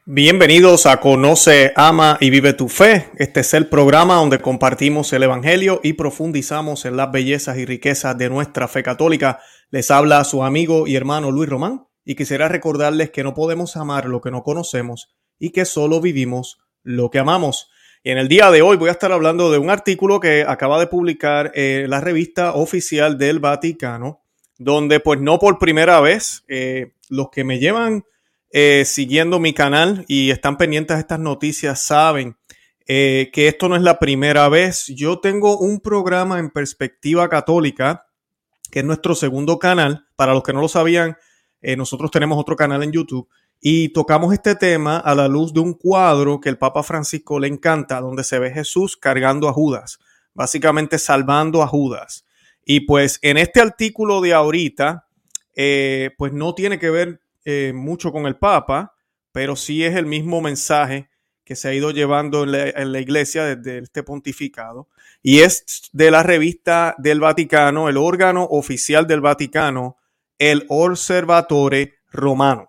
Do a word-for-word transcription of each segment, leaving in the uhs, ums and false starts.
Bienvenidos a Conoce, Ama y Vive tu Fe. Este es el programa donde compartimos el Evangelio y profundizamos en las bellezas y riquezas de nuestra fe católica. Les habla su amigo y hermano Luis Román y quisiera recordarles que no podemos amar lo que no conocemos y que solo vivimos lo que amamos. Y en el día de hoy voy a estar hablando de un artículo que acaba de publicar eh, la revista oficial del Vaticano, donde pues no por primera vez eh, los que me llevan Eh, siguiendo mi canal y están pendientes de estas noticias saben eh, que esto no es la primera vez. Yo tengo un programa en Perspectiva Católica, que es nuestro segundo canal. Para los que no lo sabían, eh, nosotros tenemos otro canal en YouTube y tocamos este tema a la luz de un cuadro que el Papa Francisco le encanta, donde se ve Jesús cargando a Judas, básicamente salvando a Judas. Y pues en este artículo de ahorita, eh, pues no tiene que ver Eh, mucho con el Papa, pero sí es el mismo mensaje que se ha ido llevando en la, en la iglesia desde este pontificado, y es de la revista del Vaticano, el órgano oficial del Vaticano, el Osservatore Romano,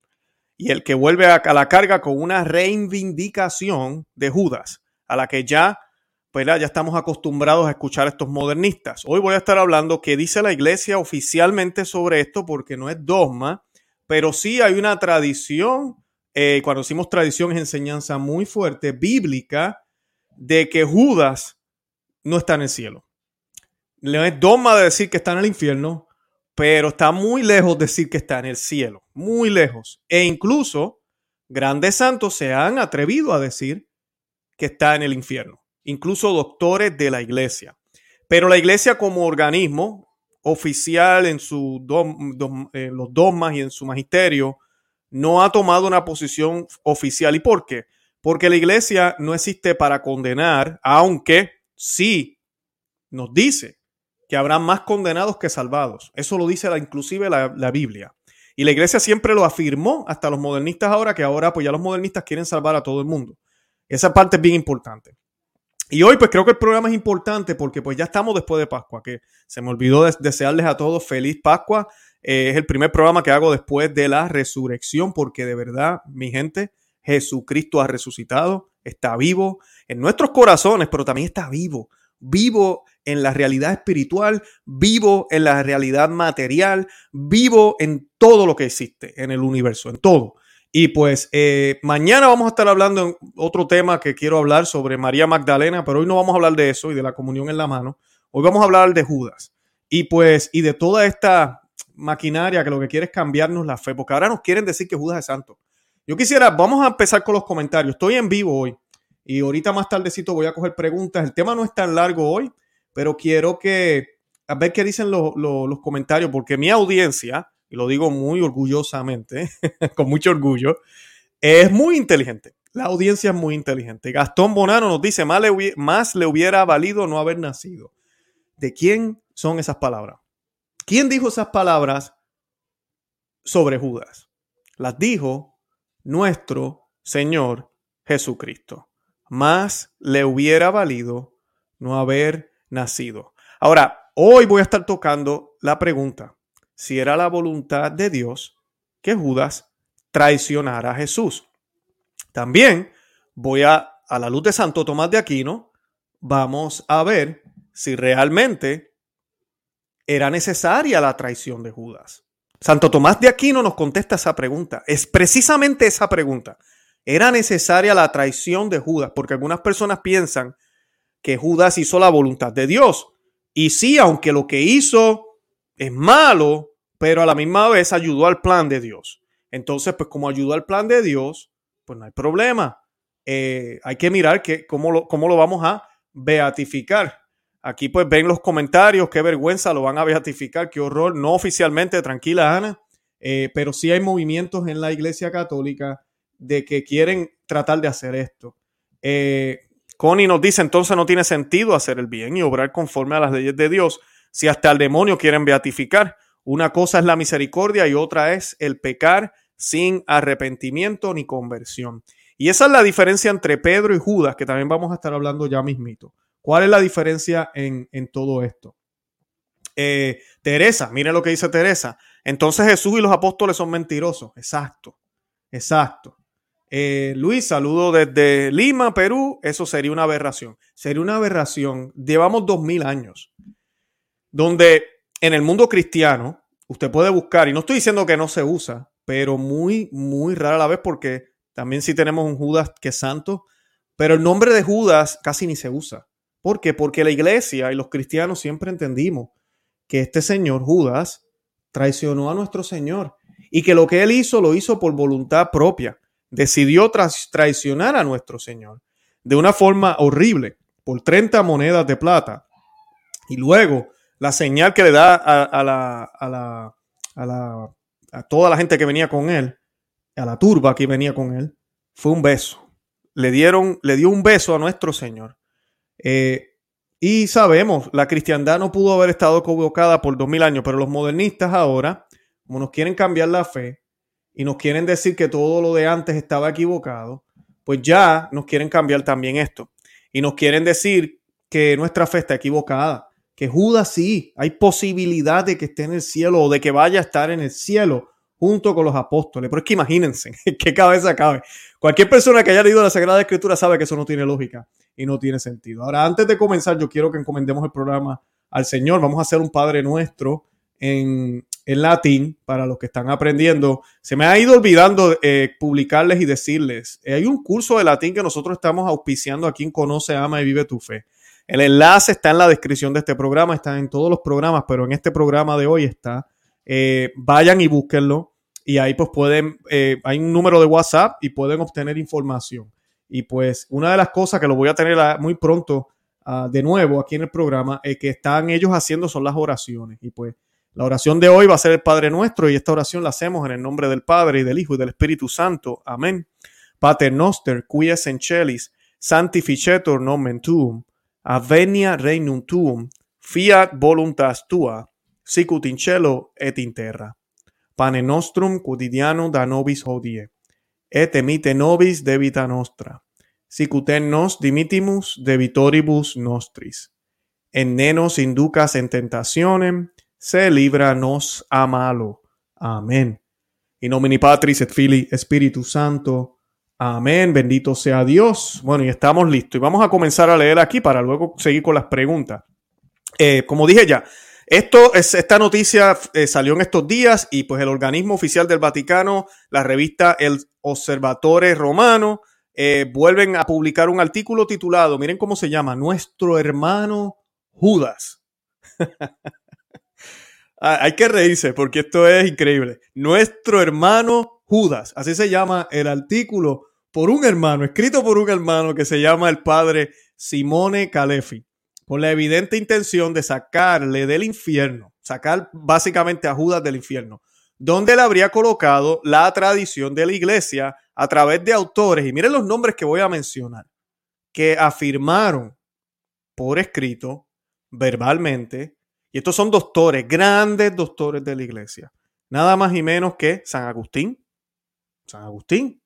y el que vuelve a, a la carga con una reivindicación de Judas, a la que ya, pues, ya estamos acostumbrados a escuchar a estos modernistas. Hoy voy a estar hablando qué dice la iglesia oficialmente sobre esto, porque no es dogma, pero sí hay una tradición, eh, cuando decimos tradición es enseñanza muy fuerte, bíblica, de que Judas no está en el cielo. No es dogma de decir que está en el infierno, pero está muy lejos de decir que está en el cielo, muy lejos. E incluso grandes santos se han atrevido a decir que está en el infierno, incluso doctores de la iglesia. Pero la iglesia como organismo oficial en su dom, dom, eh, los dogmas y en su magisterio no ha tomado una posición oficial. ¿Y por qué? Porque la iglesia no existe para condenar, aunque sí nos dice que habrá más condenados que salvados. Eso lo dice la, inclusive la, la Biblia. Y la iglesia siempre lo afirmó, hasta los modernistas ahora, que ahora pues ya los modernistas quieren salvar a todo el mundo. Esa parte es bien importante. Y hoy pues creo que el programa es importante porque pues ya estamos después de Pascua, que se me olvidó de desearles a todos feliz Pascua. Eh, es el primer programa que hago después de la resurrección, porque de verdad, mi gente, Jesucristo ha resucitado, está vivo en nuestros corazones, pero también está vivo, vivo en la realidad espiritual, vivo en la realidad material, vivo en todo lo que existe en el universo, en todo. Y pues eh, mañana vamos a estar hablando en otro tema que quiero hablar sobre María Magdalena, pero hoy no vamos a hablar de eso y de la comunión en la mano. Hoy vamos a hablar de Judas y pues y de toda esta maquinaria que lo que quiere es cambiarnos la fe, porque ahora nos quieren decir que Judas es santo. Yo quisiera, vamos a empezar con los comentarios. Estoy en vivo hoy y ahorita más tardecito voy a coger preguntas. El tema no es tan largo hoy, pero quiero que a ver qué dicen los, los, los comentarios, porque mi audiencia, y lo digo muy orgullosamente, con mucho orgullo, es muy inteligente. La audiencia es muy inteligente. Gastón Bonano nos dice, más le, hubiera, más le hubiera valido no haber nacido. ¿De quién son esas palabras? ¿Quién dijo esas palabras sobre Judas? Las dijo nuestro Señor Jesucristo. Más le hubiera valido no haber nacido. Ahora, hoy voy a estar tocando la pregunta: si era la voluntad de Dios que Judas traicionara a Jesús. También voy a, a la luz de Santo Tomás de Aquino, vamos a ver si realmente era necesaria la traición de Judas. Santo Tomás de Aquino nos contesta esa pregunta. Es precisamente esa pregunta. ¿Era necesaria la traición de Judas? Porque algunas personas piensan que Judas hizo la voluntad de Dios. Y sí, aunque lo que hizo es malo, pero a la misma vez ayudó al plan de Dios. Entonces, pues como ayudó al plan de Dios, pues no hay problema. Eh, hay que mirar que, cómo, lo, cómo lo vamos a beatificar. Aquí pues ven los comentarios, qué vergüenza, lo van a beatificar, qué horror. No oficialmente, tranquila Ana, eh, pero sí hay movimientos en la Iglesia Católica de que quieren tratar de hacer esto. Eh, Connie nos dice, entonces no tiene sentido hacer el bien y obrar conforme a las leyes de Dios si hasta el demonio quieren beatificar. Una cosa es la misericordia y otra es el pecar sin arrepentimiento ni conversión. Y esa es la diferencia entre Pedro y Judas, que también vamos a estar hablando ya mismito. ¿Cuál es la diferencia en, en todo esto? Eh, Teresa, mire lo que dice Teresa. Entonces Jesús y los apóstoles son mentirosos. Exacto, exacto. Eh, Luis, saludo desde Lima, Perú. Eso sería una aberración. Sería una aberración. Llevamos dos mil años donde en el mundo cristiano usted puede buscar, y no estoy diciendo que no se usa, pero muy, muy rara a la vez, porque también sí tenemos un Judas que es santo, pero el nombre de Judas casi ni se usa. ¿Por qué? Porque la iglesia y los cristianos siempre entendimos que este señor Judas traicionó a nuestro Señor y que lo que él hizo lo hizo por voluntad propia. Decidió tras traicionar a nuestro Señor de una forma horrible por treinta monedas de plata. Y luego la señal que le da a, a, la, a, la, a, la, a toda la gente que venía con él, a la turba que venía con él, fue un beso. Le dieron, le dio un beso a nuestro Señor. Eh, y sabemos, la cristiandad no pudo haber estado equivocada por dos mil años, pero los modernistas ahora, como nos quieren cambiar la fe y nos quieren decir que todo lo de antes estaba equivocado, pues ya nos quieren cambiar también esto. Y nos quieren decir que nuestra fe está equivocada, que Judas sí, hay posibilidad de que esté en el cielo o de que vaya a estar en el cielo junto con los apóstoles. Pero es que imagínense, qué cabeza cabe. Cualquier persona que haya leído la Sagrada Escritura sabe que eso no tiene lógica y no tiene sentido. Ahora, antes de comenzar, yo quiero que encomendemos el programa al Señor. Vamos a hacer un Padre Nuestro en, en latín para los que están aprendiendo. Se me ha ido olvidando eh, publicarles y decirles. Eh, hay un curso de latín que nosotros estamos auspiciando aquí en Conoce, Ama y Vive tu Fe. El enlace está en la descripción de este programa, está en todos los programas, pero en este programa de hoy está. Eh, vayan y búsquenlo y ahí pues pueden, eh, hay un número de WhatsApp y pueden obtener información. Y pues una de las cosas que lo voy a tener a, muy pronto uh, de nuevo aquí en el programa es que están ellos haciendo son las oraciones. Y pues la oración de hoy va a ser el Padre Nuestro y esta oración la hacemos en el nombre del Padre y del Hijo y del Espíritu Santo. Amén. Pater noster, qui es in celis, sanctificetur nomen tuum, avenia regnum tuum, fiat voluntas tua, sicut in cielo et in terra. Pane nostrum quotidianum da nobis hodie, et emite nobis debita nostra, sicut et nos dimittimus debitoribus nostris. Et ne nos inducas en tentationem, se libra nos a malo. Amén. In nomine Patris et Filii Spiritus Santo. Amén. Bendito sea Dios. Bueno, y estamos listos. Y vamos a comenzar a leer aquí para luego seguir con las preguntas. Eh, como dije ya, esto es, esta noticia eh, salió en estos días y pues el organismo oficial del Vaticano, la revista El Osservatore Romano, eh, vuelven a publicar un artículo titulado, miren cómo se llama, Nuestro hermano Judas. ah, hay que reírse porque esto es increíble. Nuestro hermano Judas, así se llama el artículo por un hermano, escrito por un hermano que se llama el padre Simone Calefi, con la evidente intención de sacarle del infierno, sacar básicamente a Judas del infierno, donde le habría colocado la tradición de la iglesia a través de autores, y miren los nombres que voy a mencionar, que afirmaron por escrito, verbalmente, y estos son doctores, grandes doctores de la iglesia, nada más y menos que San Agustín, San Agustín,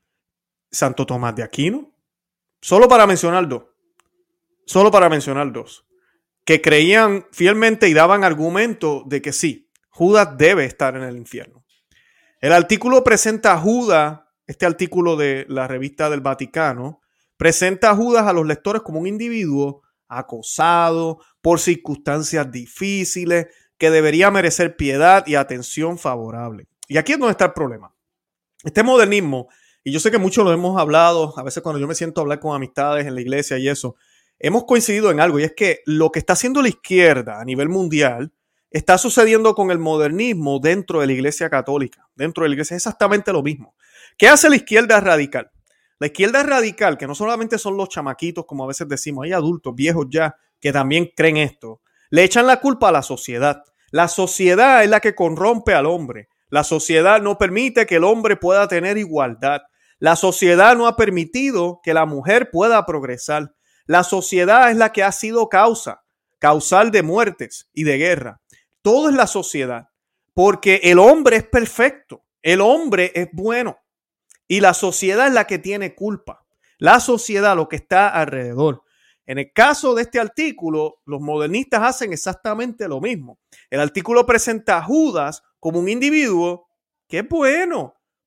Santo Tomás de Aquino, solo para mencionar dos. Solo para mencionar dos, que creían fielmente y daban argumento de que sí, Judas debe estar en el infierno. El artículo presenta a Judas, este artículo de la revista del Vaticano, presenta a Judas a los lectores como un individuo acosado por circunstancias difíciles, que debería merecer piedad y atención favorable. Y aquí es donde está el problema. Este modernismo, y yo sé que muchos lo hemos hablado, a veces cuando yo me siento a hablar con amistades en la iglesia y eso, hemos coincidido en algo, y es que lo que está haciendo la izquierda a nivel mundial está sucediendo con el modernismo dentro de la iglesia católica. Dentro de la iglesia es exactamente lo mismo. ¿Qué hace la izquierda radical? La izquierda radical, que no solamente son los chamaquitos, como a veces decimos, hay adultos, viejos ya, que también creen esto, le echan la culpa a la sociedad. La sociedad es la que corrompe al hombre. La sociedad no permite que el hombre pueda tener igualdad. La sociedad no ha permitido que la mujer pueda progresar. La sociedad es la que ha sido causa, causal de muertes y de guerra. Todo es la sociedad, porque el hombre es perfecto, el hombre es bueno y la sociedad es la que tiene culpa. La sociedad, lo que está alrededor. En el caso de este artículo, los modernistas hacen exactamente lo mismo. El artículo presenta a Judas como un individuo que es bueno,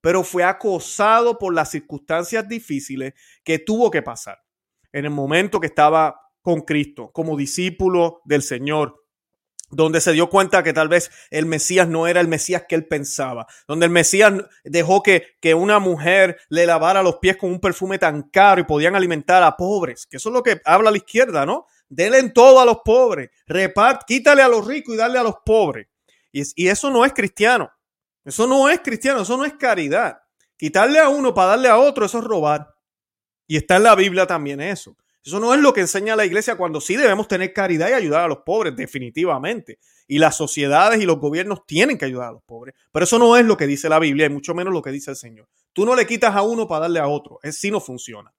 pero fue acosado por las circunstancias difíciles que tuvo que pasar en el momento que estaba con Cristo, como discípulo del Señor, donde se dio cuenta que tal vez el Mesías no era el Mesías que él pensaba, donde el Mesías dejó que, que una mujer le lavara los pies con un perfume tan caro y podían alimentar a pobres, que eso es lo que habla la izquierda, ¿no? Denle todo a los pobres, repart, quítale a los ricos y dale a los pobres. Y, y eso no es cristiano, eso no es cristiano, eso no es caridad. Quitarle a uno para darle a otro, eso es robar. Y está en la Biblia también eso. Eso no es lo que enseña la iglesia cuando sí debemos tener caridad y ayudar a los pobres, definitivamente. Y las sociedades y los gobiernos tienen que ayudar a los pobres. Pero eso no es lo que dice la Biblia y mucho menos lo que dice el Señor. Tú no le quitas a uno para darle a otro. Así no funciona.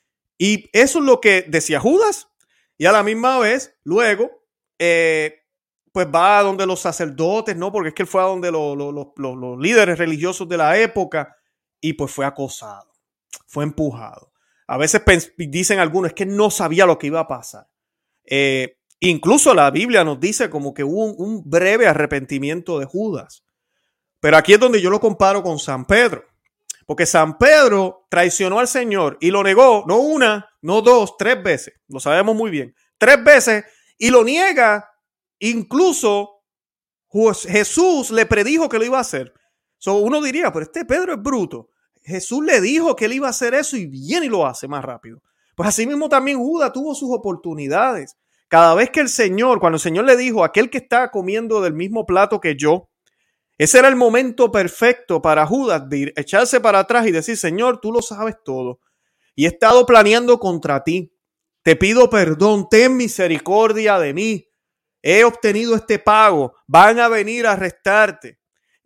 Y eso es lo que decía Judas. Y a la misma vez, luego, eh, pues va a donde los sacerdotes, ¿no? Porque es que él fue a donde los, los, los, los líderes religiosos de la época y pues fue acosado, fue empujado. A veces dicen algunos, es que no sabía lo que iba a pasar. Eh, incluso la Biblia nos dice como que hubo un, un breve arrepentimiento de Judas. Pero aquí es donde yo lo comparo con San Pedro. Porque San Pedro traicionó al Señor y lo negó, no una, no dos, tres veces. Lo sabemos muy bien. Tres veces y lo niega. Incluso Jesús le predijo que lo iba a hacer. So, uno diría, pero este Pedro es bruto. Jesús le dijo que él iba a hacer eso y viene y lo hace más rápido. Pues así mismo también Judas tuvo sus oportunidades. Cada vez que el Señor, cuando el Señor le dijo, aquel que está comiendo del mismo plato que yo, ese era el momento perfecto para Judas de ir, echarse para atrás y decir, Señor, tú lo sabes todo. Y he estado planeando contra ti. Te pido perdón, ten misericordia de mí. He obtenido este pago. Van a venir a arrestarte.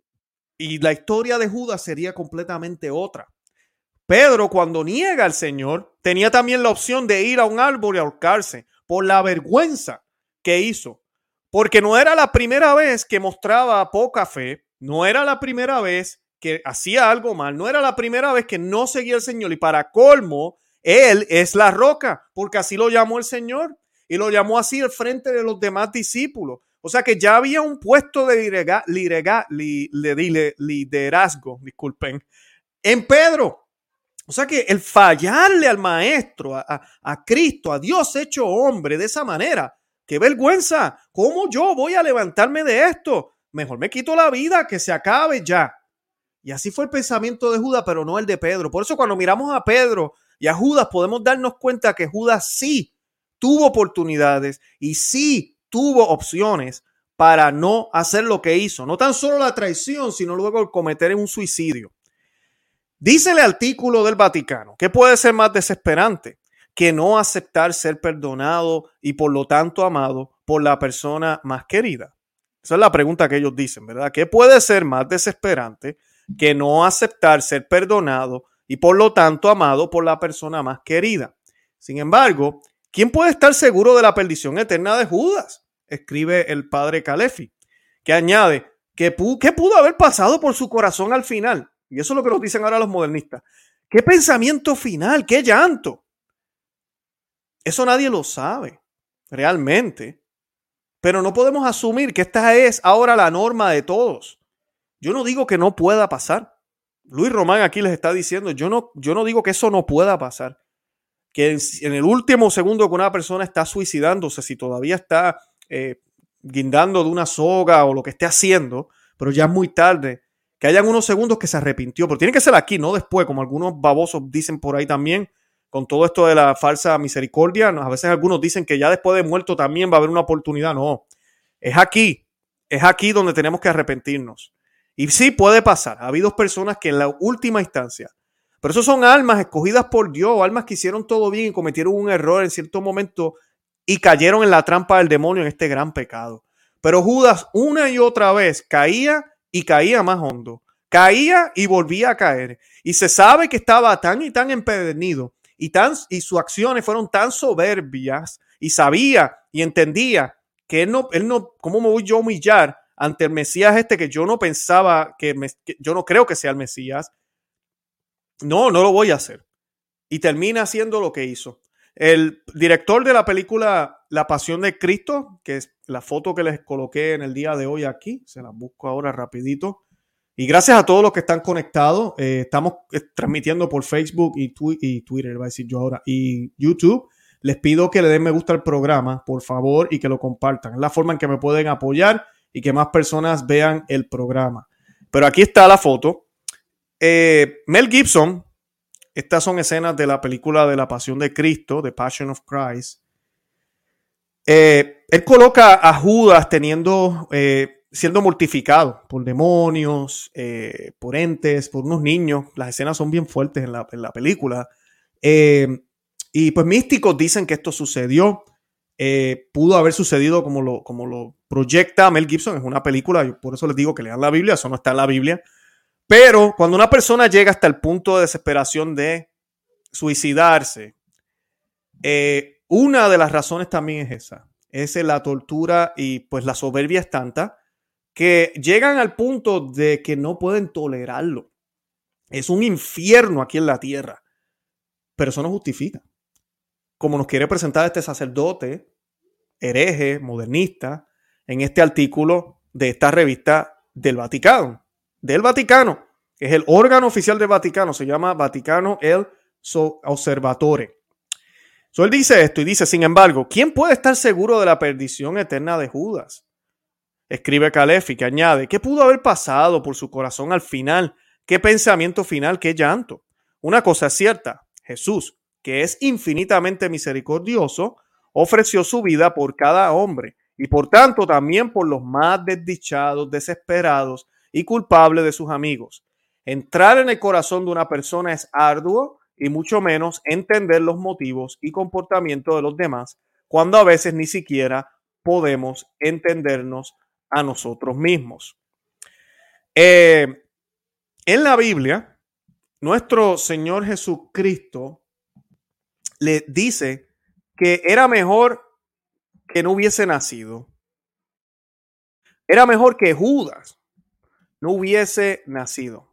Y la historia de Judas sería completamente otra. Pedro, cuando niega al Señor, tenía también la opción de ir a un árbol y ahorcarse por la vergüenza que hizo. Porque no era la primera vez que mostraba poca fe, no era la primera vez que hacía algo mal, no era la primera vez que no seguía al Señor. Y para colmo, él es la roca, porque así lo llamó el Señor. Y lo llamó así al frente de los demás discípulos. O sea que ya había un puesto de liderga, liderga, li, li, liderazgo, disculpen, en Pedro. O sea que el fallarle al maestro, a, a, a Cristo, a Dios hecho hombre de esa manera, qué vergüenza. ¿Cómo yo voy a levantarme de esto? Mejor me quito la vida, que se acabe ya. Y así fue el pensamiento de Judas, pero no el de Pedro. Por eso cuando miramos a Pedro y a Judas podemos darnos cuenta que Judas sí tuvo oportunidades y sí tuvo opciones para no hacer lo que hizo. No tan solo la traición, sino luego el cometer un suicidio. Dice el artículo del Vaticano que puede ser más desesperante que no aceptar ser perdonado y por lo tanto amado por la persona más querida. Esa es la pregunta que ellos dicen, ¿verdad? ¿Qué puede ser más desesperante que no aceptar ser perdonado y por lo tanto amado por la persona más querida? Sin embargo, ¿quién puede estar seguro de la perdición eterna de Judas? Escribe el padre Calefi, que añade que pudo, ¿qué pudo haber pasado por su corazón al final? Y eso es lo que nos dicen ahora los modernistas. ¿Qué pensamiento final? ¿Qué llanto? Eso nadie lo sabe, realmente. Pero no podemos asumir que esta es ahora la norma de todos. Yo no digo que no pueda pasar. Luis Román aquí les está diciendo, yo no, yo no digo que eso no pueda pasar. Que en, en el último segundo que una persona está suicidándose, si todavía está eh, guindando de una soga o lo que esté haciendo, pero ya es muy tarde, que hayan unos segundos que se arrepintió, pero tiene que ser aquí, no después, como algunos babosos dicen por ahí también, con todo esto de la falsa misericordia. A veces algunos dicen que ya después de muerto también va a haber una oportunidad. No, es aquí, es aquí donde tenemos que arrepentirnos. Y sí puede pasar, ha habido personas que en la última instancia, pero esos son almas escogidas por Dios, almas que hicieron todo bien y cometieron un error en cierto momento y cayeron en la trampa del demonio en este gran pecado. Pero Judas una y otra vez caía y caía más hondo. Caía y volvía a caer. Y se sabe que estaba tan y tan empedernido y, tan, y sus acciones fueron tan soberbias y sabía y entendía que él no, él no, ¿cómo me voy yo a humillar ante el Mesías este que yo no pensaba, que, me, que yo no creo que sea el Mesías? No, no lo voy a hacer. Y termina haciendo lo que hizo. El director de la película La Pasión de Cristo, que es la foto que les coloqué en el día de hoy aquí, se la busco ahora rapidito Y gracias a todos los que están conectados. Eh, estamos eh, transmitiendo por Facebook y, twi- y Twitter, va a decir yo ahora, y YouTube. Les pido que le den me gusta al programa, por favor, y que lo compartan. Es la forma en que me pueden apoyar y que más personas vean el programa. Pero aquí está la foto. Eh, Mel Gibson, estas son escenas de la película de la Pasión de Cristo, The Passion of Christ. Eh, él coloca a Judas teniendo, eh, siendo mortificado por demonios, eh, por entes, por unos niños. Las escenas son bien fuertes en la, en la película. Eh, y pues místicos dicen que esto sucedió. Eh, pudo haber sucedido como lo, como lo proyecta Mel Gibson. Es una película, yo por eso les digo que lean la Biblia, eso no está en la Biblia. Pero cuando una persona llega hasta el punto de desesperación de suicidarse, eh, una de las razones también es esa. Es la tortura y pues la soberbia es tanta que llegan al punto de que no pueden tolerarlo. Es un infierno aquí en la tierra. Pero eso no justifica. Como nos quiere presentar este sacerdote, hereje, modernista, en este artículo de esta revista del Vaticano. Del Vaticano, que es el órgano oficial del Vaticano. Se llama Vaticano el Osservatore. So, él dice esto y dice, sin embargo, ¿quién puede estar seguro de la perdición eterna de Judas? Escribe Calefi, que añade, ¿qué pudo haber pasado por su corazón al final? ¿Qué pensamiento final? ¿Qué llanto? Una cosa es cierta, Jesús, que es infinitamente misericordioso, ofreció su vida por cada hombre y por tanto también por los más desdichados, desesperados y culpables de sus amigos. Entrar en el corazón de una persona es arduo y mucho menos entender los motivos y comportamientos de los demás, cuando a veces ni siquiera podemos entendernos a nosotros mismos. Eh, en la Biblia, nuestro Señor Jesucristo le dice que era mejor que no hubiese nacido. Era mejor que Judas no hubiese nacido.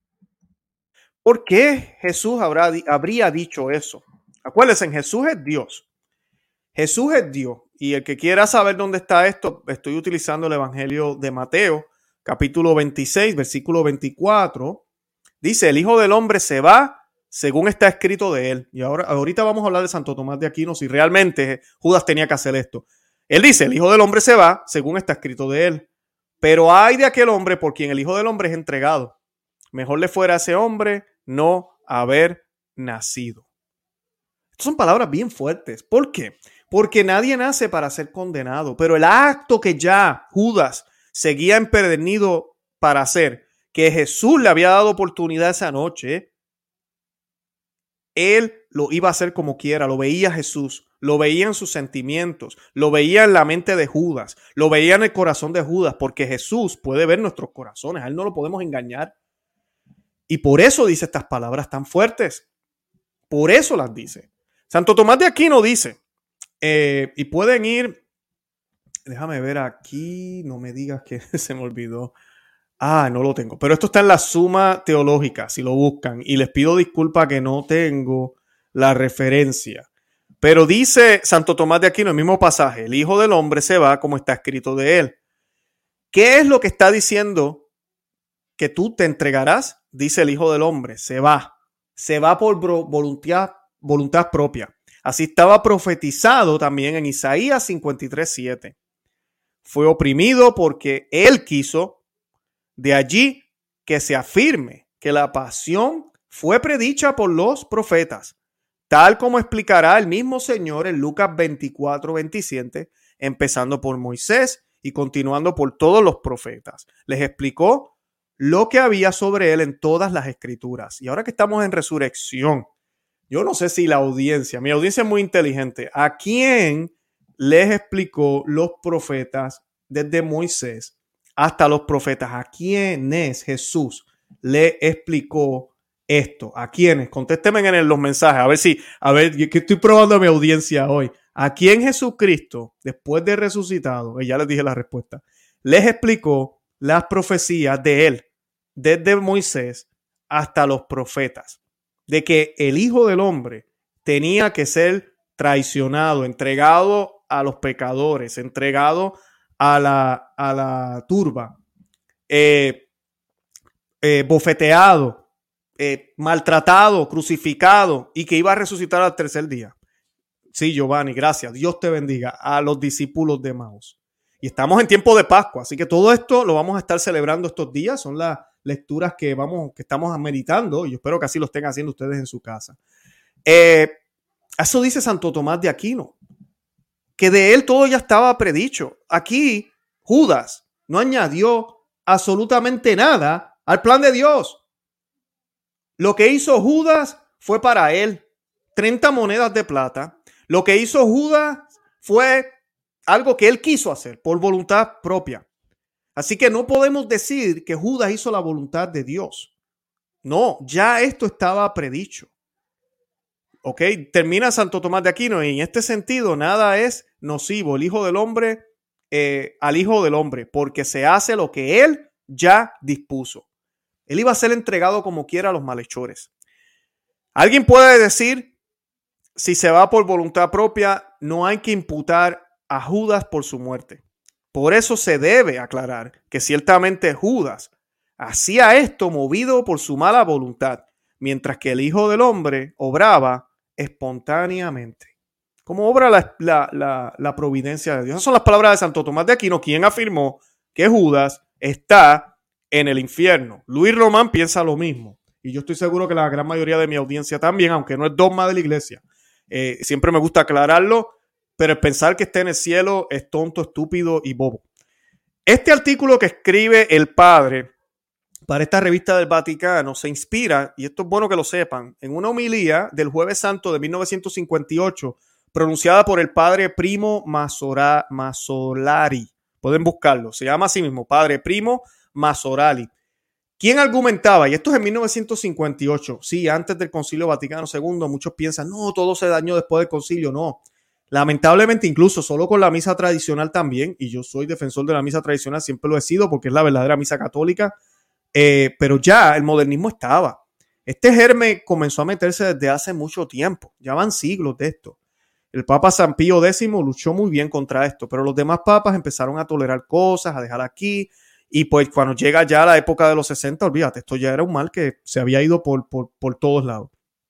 ¿Por qué Jesús habrá, habría dicho eso? Acuérdense, Jesús es Dios. Jesús es Dios. Y el que quiera saber dónde está esto, estoy utilizando el Evangelio de Mateo, capítulo veintiséis, versículo veinticuatro. Dice, el Hijo del Hombre se va según está escrito de él. Y ahora, ahorita vamos a hablar de Santo Tomás de Aquino, si realmente Judas tenía que hacer esto. Él dice, el Hijo del Hombre se va según está escrito de él. Pero hay de aquel hombre por quien el Hijo del Hombre es entregado. Mejor le fuera a ese hombre no haber nacido. Estas son palabras bien fuertes. ¿Por qué? Porque nadie nace para ser condenado. Pero el acto que ya Judas seguía empedernido para hacer, que Jesús le había dado oportunidad esa noche, él lo iba a hacer como quiera. Lo veía Jesús, lo veía en sus sentimientos, lo veía en la mente de Judas, lo veía en el corazón de Judas, porque Jesús puede ver nuestros corazones. A él no lo podemos engañar. Y por eso dice estas palabras tan fuertes. Por eso las dice. Santo Tomás de Aquino dice, eh, y pueden ir, déjame ver aquí, no me digas que se me olvidó. Ah, no lo tengo. Pero esto está en la Suma Teológica, si lo buscan. Y les pido disculpa que no tengo la referencia. Pero dice Santo Tomás de Aquino, el mismo pasaje, el Hijo del Hombre se va como está escrito de él. ¿Qué es lo que está diciendo que tú te entregarás? Dice el Hijo del Hombre, se va. Se va por voluntad, voluntad propia. Así estaba profetizado también en Isaías cincuenta y tres, siete. Fue oprimido porque él quiso. De allí que se afirme que la pasión fue predicha por los profetas, tal como explicará el mismo Señor en Lucas veinticuatro, veintisiete, empezando por Moisés y continuando por todos los profetas. Les explicó lo que había sobre él en todas las escrituras. Y ahora que estamos en resurrección, yo no sé si la audiencia, mi audiencia es muy inteligente, ¿a quién les explicó los profetas desde Moisés hasta los profetas? ¿A quiénes Jesús le explicó esto? ¿A quiénes? Contésteme en los mensajes. A ver si, a ver, que estoy probando a mi audiencia hoy. ¿A quién Jesucristo, después de resucitado, y ya les dije la respuesta, les explicó las profecías de él, desde Moisés hasta los profetas, de que el Hijo del Hombre tenía que ser traicionado, entregado a los pecadores, entregado a la, a la turba, eh, eh, bofeteado, eh, maltratado, crucificado y que iba a resucitar al tercer día. Sí, Giovanni, gracias. Dios te bendiga a los discípulos de Emaús. Y estamos en tiempo de Pascua, así que todo esto lo vamos a estar celebrando estos días. Son las lecturas que vamos, que estamos meditando y yo espero que así lo estén haciendo ustedes en su casa. Eh, eso dice Santo Tomás de Aquino, que de él todo ya estaba predicho. Aquí Judas no añadió absolutamente nada al plan de Dios. Lo que hizo Judas fue para él treinta monedas de plata. Lo que hizo Judas fue algo que él quiso hacer por voluntad propia. Así que no podemos decir que Judas hizo la voluntad de Dios. No, ya esto estaba predicho. Ok, termina Santo Tomás de Aquino y en este sentido nada es nocivo el Hijo del Hombre eh, al Hijo del Hombre, porque se hace lo que él ya dispuso. Él iba a ser entregado como quiera a los malhechores. Alguien puede decir, si se va por voluntad propia, no hay que imputar a Judas por su muerte. Por eso se debe aclarar que ciertamente Judas hacía esto movido por su mala voluntad, mientras que el Hijo del Hombre obraba espontáneamente. ¿Cómo obra la, la, la, la providencia de Dios? Esas son las palabras de Santo Tomás de Aquino, quien afirmó que Judas está en el infierno. Luis Román piensa lo mismo. Y yo estoy seguro que la gran mayoría de mi audiencia también, aunque no es dogma de la iglesia. Eh, siempre me gusta aclararlo, pero el pensar que esté en el cielo es tonto, estúpido y bobo. Este artículo que escribe el padre para esta revista del Vaticano se inspira, y esto es bueno que lo sepan, en una homilía del Jueves Santo de mil novecientos cincuenta y ocho, pronunciada por el padre Primo Masora, Masolari. Pueden buscarlo, se llama así mismo, padre Primo Masorali. ¿Quién argumentaba? Y esto es en mil novecientos cincuenta y ocho, sí, antes del Concilio Vaticano segundo. Muchos piensan, no, todo se dañó después del concilio. No, lamentablemente incluso solo con la misa tradicional también, y yo soy defensor de la misa tradicional, siempre lo he sido porque es la verdadera misa católica, eh, pero ya el modernismo estaba. Este germen comenzó a meterse desde hace mucho tiempo, ya van siglos de esto. El Papa San Pío X luchó muy bien contra esto, pero los demás papas empezaron a tolerar cosas, a dejar aquí. Y pues cuando llega ya la época de los sesenta, olvídate, esto ya era un mal que se había ido por, por, por todos lados.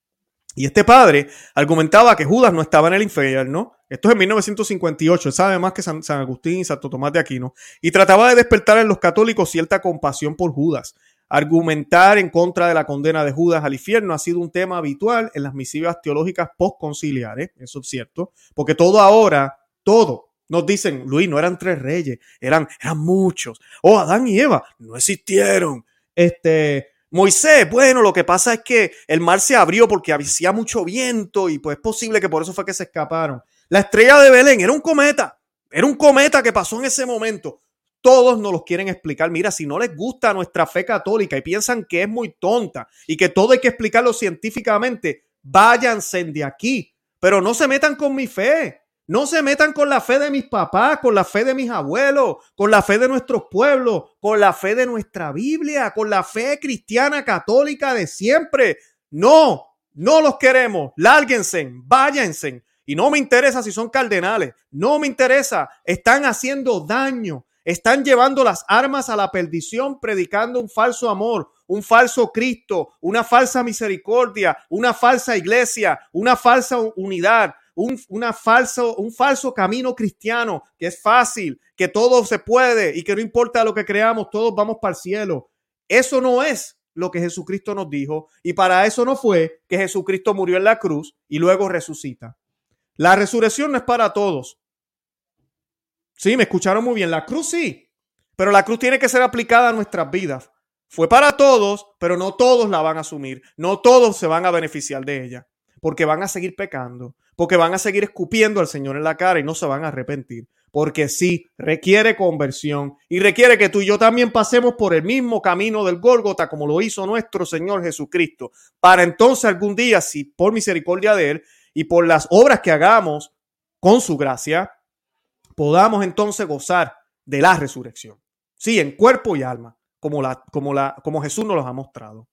Y este padre argumentaba que Judas no estaba en el infierno. Esto es en mil novecientos cincuenta y ocho, él sabe más que San, San Agustín y Santo Tomás de Aquino. Y trataba de despertar en los católicos cierta compasión por Judas. Argumentar en contra de la condena de Judas al infierno ha sido un tema habitual en las misivas teológicas postconciliares, eso es cierto, porque todo ahora, todo, nos dicen, Luis, no eran tres reyes, eran, eran muchos. Oh, Adán y Eva no existieron. Este, Moisés, bueno, lo que pasa es que el mar se abrió porque hacía mucho viento y pues es posible que por eso fue que se escaparon. La estrella de Belén era un cometa, era un cometa que pasó en ese momento. Todos nos los quieren explicar. Mira, si no les gusta nuestra fe católica y piensan que es muy tonta y que todo hay que explicarlo científicamente, váyanse de aquí, pero no se metan con mi fe. No se metan con la fe de mis papás, con la fe de mis abuelos, con la fe de nuestros pueblos, con la fe de nuestra Biblia, con la fe cristiana católica de siempre. No, no los queremos. Lárguense, váyanse. Y no me interesa si son cardenales. No me interesa. Están haciendo daño. Están llevando las armas a la perdición, predicando un falso amor, un falso Cristo, una falsa misericordia, una falsa iglesia, una falsa unidad. Un, una falso, un falso camino cristiano que es fácil, que todo se puede y que no importa lo que creamos, todos vamos para el cielo. Eso no es lo que Jesucristo nos dijo y para eso no fue que Jesucristo murió en la cruz y luego resucita. La resurrección no es para todos. Sí, me escucharon muy bien. La cruz sí, pero la cruz tiene que ser aplicada a nuestras vidas. Fue para todos, pero no todos la van a asumir. No todos se van a beneficiar de ella. Porque van a seguir pecando, porque van a seguir escupiendo al Señor en la cara y no se van a arrepentir. Porque sí, requiere conversión y requiere que tú y yo también pasemos por el mismo camino del Gólgota como lo hizo nuestro Señor Jesucristo. Para entonces algún día, si por misericordia de Él y por las obras que hagamos con su gracia, podamos entonces gozar de la resurrección. Sí, en cuerpo y alma, como, la, como, la, como Jesús nos los ha mostrado.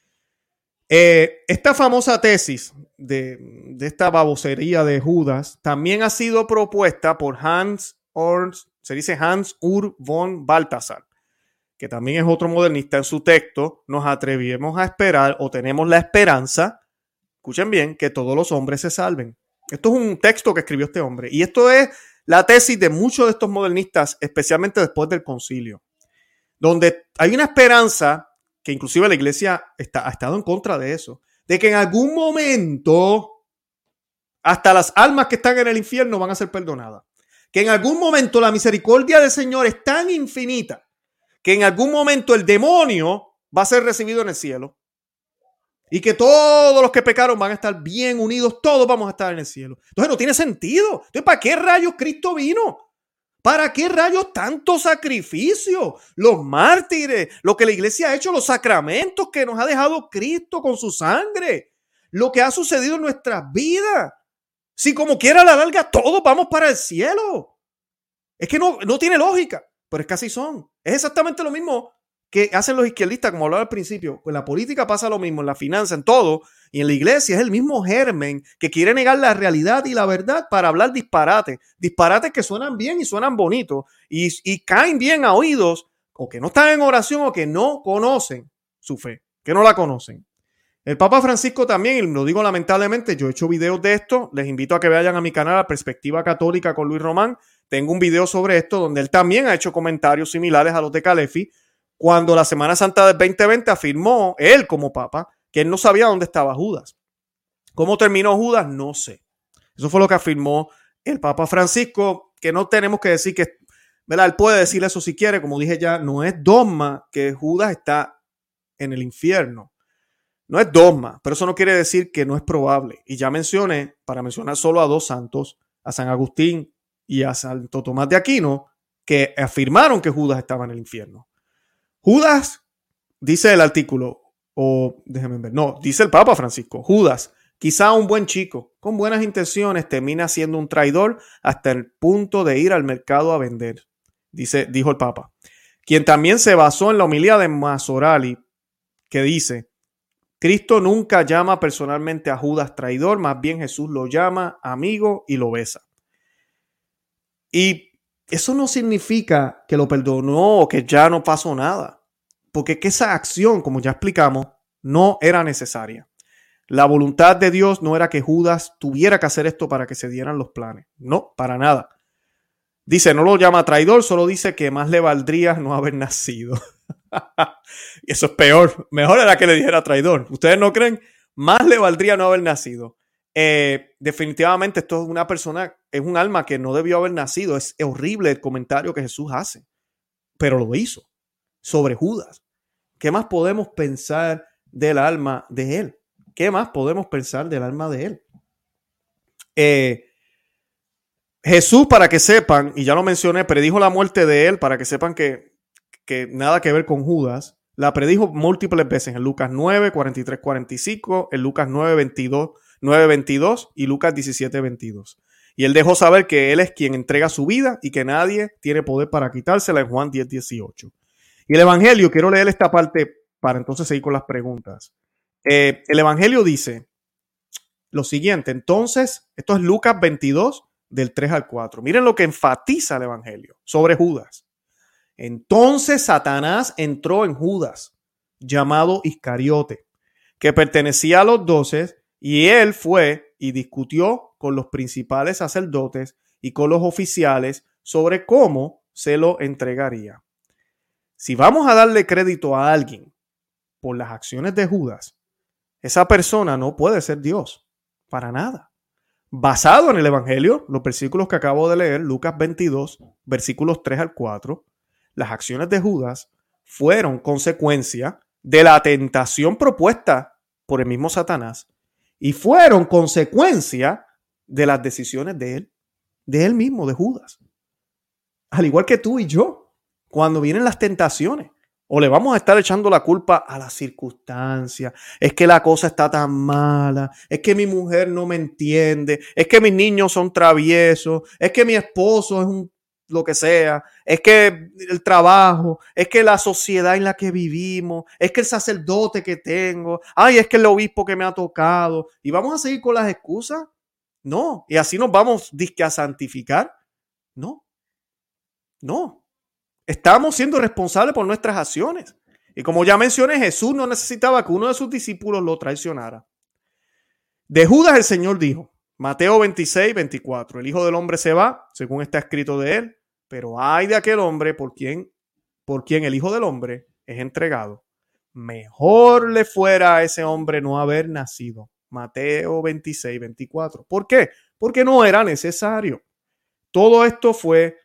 Eh, esta famosa tesis de, de esta babosería de Judas también ha sido propuesta por Hans Urs, se dice Hans Ur von Balthasar. que también es otro modernista, en su texto, nos atrevimos a esperar o tenemos la esperanza, escuchen bien, que todos los hombres se salven. Esto es un texto que escribió este hombre y esto es la tesis de muchos de estos modernistas, especialmente después del concilio, donde hay una esperanza que inclusive la iglesia está, ha estado en contra de eso, de que en algún momento hasta las almas que están en el infierno van a ser perdonadas, que en algún momento la misericordia del Señor es tan infinita que en algún momento el demonio va a ser recibido en el cielo y que todos los que pecaron van a estar bien unidos, todos vamos a estar en el cielo. Entonces no tiene sentido. Entonces, ¿para qué rayos Cristo vino? ¿Para qué rayos tanto sacrificio? Los mártires, lo que la iglesia ha hecho, los sacramentos que nos ha dejado Cristo con su sangre, lo que ha sucedido en nuestras vidas. Si como quiera a la larga todos vamos para el cielo. Es que no, no tiene lógica, pero es que así son. Es exactamente lo mismo que hacen los izquierdistas, como hablaba al principio. Pues en la política pasa lo mismo, en la finanza, en todo. Y en la iglesia es el mismo germen que quiere negar la realidad y la verdad para hablar disparates. Disparates que suenan bien y suenan bonitos. Y, y caen bien a oídos o que no están en oración o que no conocen su fe, que no la conocen. El Papa Francisco también, y lo digo lamentablemente, yo he hecho videos de esto. Les invito a que vayan a mi canal, Perspectiva Católica con Luis Román. Tengo un video sobre esto donde él también ha hecho comentarios similares a los de Calefi, cuando la Semana Santa del veinte veinte afirmó, él como papa, que él no sabía dónde estaba Judas. ¿Cómo terminó Judas? No sé. Eso fue lo que afirmó el Papa Francisco, que no tenemos que decir que, ¿verdad? Él puede decir eso si quiere, como dije ya, no es dogma que Judas está en el infierno. No es dogma, pero eso no quiere decir que no es probable. Y ya mencioné, para mencionar solo a dos santos, a San Agustín y a Santo Tomás de Aquino, que afirmaron que Judas estaba en el infierno. Judas, dice el artículo, o déjenme ver, no, dice el Papa Francisco, Judas, quizá un buen chico, con buenas intenciones, termina siendo un traidor hasta el punto de ir al mercado a vender, dice, dijo el Papa, quien también se basó en la homilía de Masorali, que dice, Cristo nunca llama personalmente a Judas traidor, más bien Jesús lo llama amigo y lo besa. Y eso no significa que lo perdonó o que ya no pasó nada, porque es que esa acción, como ya explicamos, no era necesaria. La voluntad de Dios no era que Judas tuviera que hacer esto para que se dieran los planes. No, para nada. Dice, no lo llama traidor, solo dice que más le valdría no haber nacido. Y eso es peor. Mejor era que le dijera traidor. ¿Ustedes no creen? Más le valdría no haber nacido. Eh, definitivamente esto es una persona, es un alma que no debió haber nacido. Es horrible el comentario que Jesús hace, pero lo hizo sobre Judas. ¿Qué más podemos pensar del alma de él? ¿Qué más podemos pensar del alma de él? Eh, Jesús, para que sepan, y ya lo mencioné, predijo la muerte de él, para que sepan que, que nada que ver con Judas. La predijo múltiples veces en Lucas nueve, cuarenta y tres, cuarenta y cinco, en Lucas nueve, veintidós, nueve, veintidós y Lucas diecisiete, veintidós. Y él dejó saber que él es quien entrega su vida y que nadie tiene poder para quitársela en Juan diez, dieciocho. Y el Evangelio, quiero leer esta parte para entonces seguir con las preguntas. Eh, el Evangelio dice lo siguiente, entonces, esto es Lucas veintidós, del tres al cuatro. Miren lo que enfatiza el Evangelio sobre Judas. Entonces Satanás entró en Judas, llamado Iscariote, que pertenecía a los doce, y él fue y discutió con los principales sacerdotes y con los oficiales sobre cómo se lo entregaría. Si vamos a darle crédito a alguien por las acciones de Judas, esa persona no puede ser Dios, para nada. Basado en el Evangelio, los versículos que acabo de leer, Lucas veintidós, versículos tres al cuatro, las acciones de Judas fueron consecuencia de la tentación propuesta por el mismo Satanás y fueron consecuencia de las decisiones de él, de él mismo, de Judas. Al igual que tú y yo, cuando vienen las tentaciones, o le vamos a estar echando la culpa a las circunstancias, es que la cosa está tan mala, es que mi mujer no me entiende, es que mis niños son traviesos, es que mi esposo es un lo que sea, es que el trabajo, es que la sociedad en la que vivimos, es que el sacerdote que tengo, ay, es que el obispo que me ha tocado, y vamos a seguir con las excusas. No, y así nos vamos disque a santificar. No, no. estamos siendo responsables por nuestras acciones. Y como ya mencioné, Jesús no necesitaba que uno de sus discípulos lo traicionara. De Judas el Señor dijo, Mateo veintiséis, veinticuatro, el Hijo del Hombre se va, según está escrito de él, pero ay de aquel hombre por quien, por quien el Hijo del Hombre es entregado. Mejor le fuera a ese hombre no haber nacido. Mateo veintiséis, veinticuatro. ¿Por qué? Porque no era necesario. Todo esto fue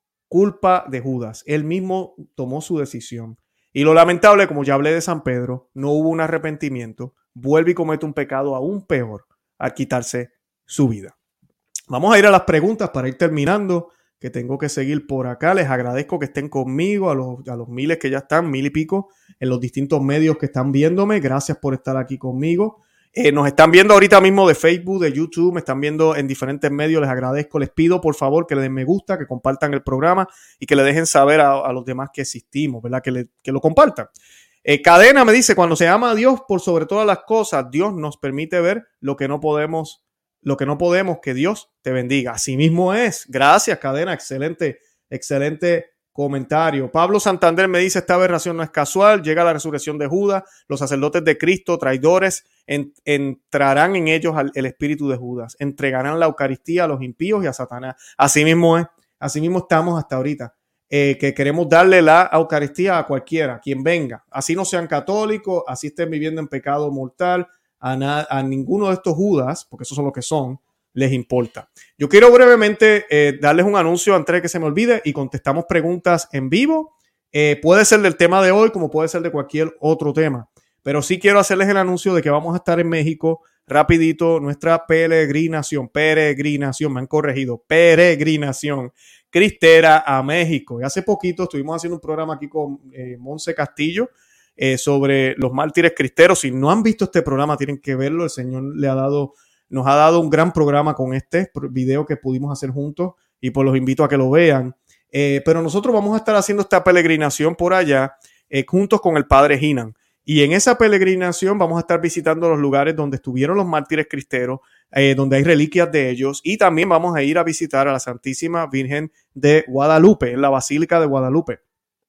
culpa de Judas. Él mismo tomó su decisión. Y lo lamentable, como ya hablé de San Pedro, no hubo un arrepentimiento. Vuelve y comete un pecado aún peor al quitarse su vida. Vamos a ir a las preguntas para ir terminando, que tengo que seguir por acá. Les agradezco que estén conmigo, a los, a los miles que ya están, mil y pico, en los distintos medios que están viéndome. Gracias por estar aquí conmigo. Eh, nos están viendo ahorita mismo de Facebook, de YouTube, me están viendo en diferentes medios. Les agradezco, les pido por favor que le den me gusta, que compartan el programa y que le dejen saber a, a los demás que existimos, ¿verdad? Que, le, que lo compartan. Eh, Cadena me dice, cuando se ama a Dios por sobre todas las cosas, Dios nos permite ver lo que no podemos, lo que no podemos, que Dios te bendiga. Así mismo es. Gracias, Cadena. Excelente, excelente comentario. Pablo Santander me dice, esta aberración no es casual, llega la resurrección de Judas, los sacerdotes de Cristo, traidores, en, entrarán en ellos al, el espíritu de Judas, entregarán la Eucaristía a los impíos y a Satanás. Así mismo es, así mismo estamos hasta ahorita, eh, que queremos darle la Eucaristía a cualquiera, quien venga, así no sean católicos, así estén viviendo en pecado mortal, a, na, a ninguno de estos Judas, porque esos son los que son, les importa. Yo quiero brevemente eh, darles un anuncio antes de que se me olvide y contestamos preguntas en vivo. Eh, puede ser del tema de hoy como puede ser de cualquier otro tema. Pero sí quiero hacerles el anuncio de que vamos a estar en México rapidito. Nuestra peregrinación, peregrinación, me han corregido, peregrinación cristera a México. Y hace poquito estuvimos haciendo un programa aquí con eh, Monse Castillo eh, sobre los mártires cristeros. Si no han visto este programa, tienen que verlo. El Señor le ha dado... Nos ha dado un gran programa con este video que pudimos hacer juntos y pues los invito a que lo vean. Eh, pero nosotros vamos a estar haciendo esta peregrinación por allá eh, juntos con el Padre Hinan. Y en esa peregrinación vamos a estar visitando los lugares donde estuvieron los mártires cristeros, eh, donde hay reliquias de ellos. Y también vamos a ir a visitar a la Santísima Virgen de Guadalupe, en la Basílica de Guadalupe.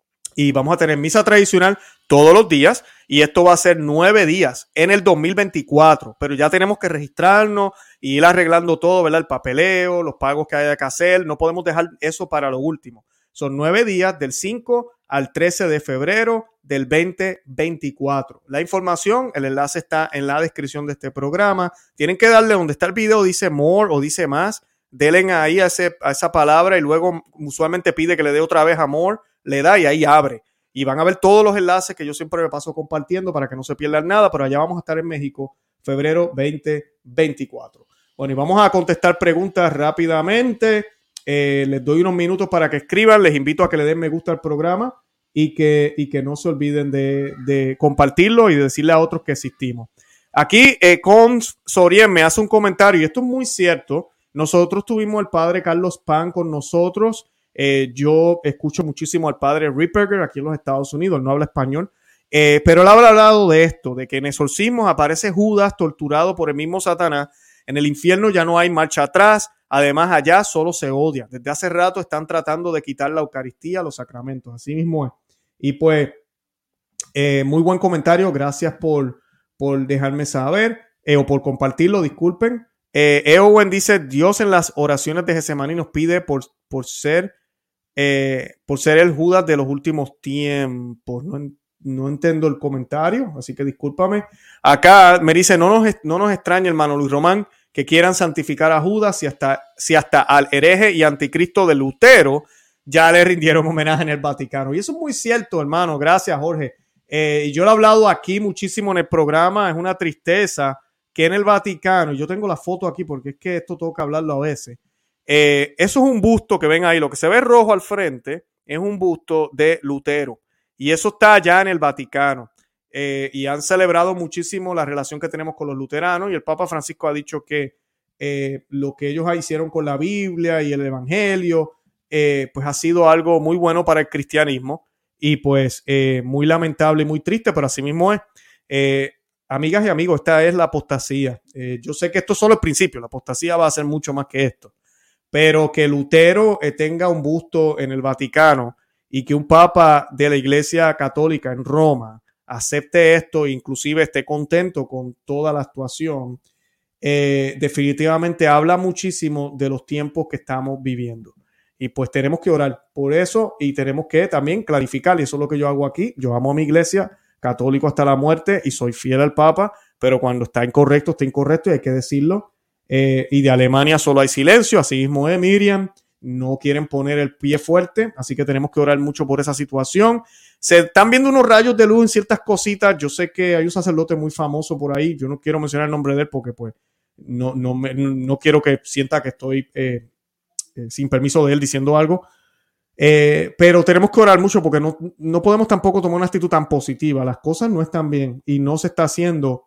Y vamos a tener misa tradicional todos los días y esto va a ser nueve días en el dos mil veinticuatro, pero ya tenemos que registrarnos y ir arreglando todo, ¿verdad? El papeleo, los pagos que haya que hacer, no podemos dejar eso para lo último. Son nueve días del cinco al trece de febrero del veinte veinticuatro. La información, el enlace está en la descripción de este programa. Tienen que darle donde está el video, dice more o dice más, denle ahí a, ese, a esa palabra y luego usualmente pide que le dé otra vez a more, le da y ahí abre. Y van a ver todos los enlaces que yo siempre me paso compartiendo para que no se pierdan nada, pero allá vamos a estar en México, febrero veinte veinticuatro. Bueno, y vamos a contestar preguntas rápidamente. Eh, les doy unos minutos para que escriban. Les invito a que le den me gusta al programa y que, y que no se olviden de, de compartirlo y de decirle a otros que existimos. Aquí eh, con Sorien me hace un comentario y esto es muy cierto. Nosotros tuvimos al padre Carlos Pan con nosotros. Eh, yo escucho muchísimo al padre Ripperger aquí en los Estados Unidos, él no habla español, eh, pero él habla hablado de esto, de que en exorcismos aparece Judas torturado por el mismo Satanás. En el infierno ya no hay marcha atrás, además allá solo se odia. Desde hace rato están tratando de quitar la Eucaristía, los sacramentos, así mismo es. Y pues, eh, muy buen comentario, gracias por, por dejarme saber, eh, o por compartirlo, disculpen. Eh, Eowen dice, Dios en las oraciones de Getsemaní nos pide por, por ser Eh, por ser el Judas de los últimos tiempos. No, no entiendo el comentario, así que discúlpame. Acá me dice, no nos, no nos extraña, hermano Luis Román, que quieran santificar a Judas si hasta, si hasta al hereje y anticristo de Lutero ya le rindieron homenaje en el Vaticano. Y eso es muy cierto, hermano. Gracias, Jorge. Eh, yo lo he hablado aquí muchísimo en el programa. Es una tristeza que en el Vaticano, yo tengo la foto aquí porque es que esto toca hablarlo a veces. Eh, eso es un busto que ven ahí, lo que se ve rojo al frente es un busto de Lutero y eso está allá en el Vaticano eh, y han celebrado muchísimo la relación que tenemos con los luteranos y el Papa Francisco ha dicho que eh, lo que ellos hicieron con la Biblia y el Evangelio eh, pues ha sido algo muy bueno para el cristianismo y pues eh, muy lamentable y muy triste, pero así mismo es. Eh, amigas y amigos, esta es la apostasía. Eh, yo sé que esto es solo el principio, la apostasía va a ser mucho más que esto. Pero que Lutero eh, tenga un busto en el Vaticano y que un papa de la Iglesia Católica en Roma acepte esto, inclusive esté contento con toda la actuación, eh, definitivamente habla muchísimo de los tiempos que estamos viviendo. Y pues tenemos que orar por eso y tenemos que también clarificar, y eso es lo que yo hago aquí. Yo amo a mi iglesia, católico hasta la muerte, y soy fiel al Papa, pero cuando está incorrecto, está incorrecto y hay que decirlo. Eh, y de Alemania solo hay silencio, así mismo es Miriam, no quieren poner el pie fuerte, así que tenemos que orar mucho por esa situación. Se están viendo unos rayos de luz en ciertas cositas. Yo sé que hay un sacerdote muy famoso por ahí, yo no quiero mencionar el nombre de él porque pues no, no, me, no quiero que sienta que estoy... Eh, Eh, sin permiso de él diciendo algo, eh, pero tenemos que orar mucho porque no, no podemos tampoco tomar una actitud tan positiva. Las cosas no están bien y no se está haciendo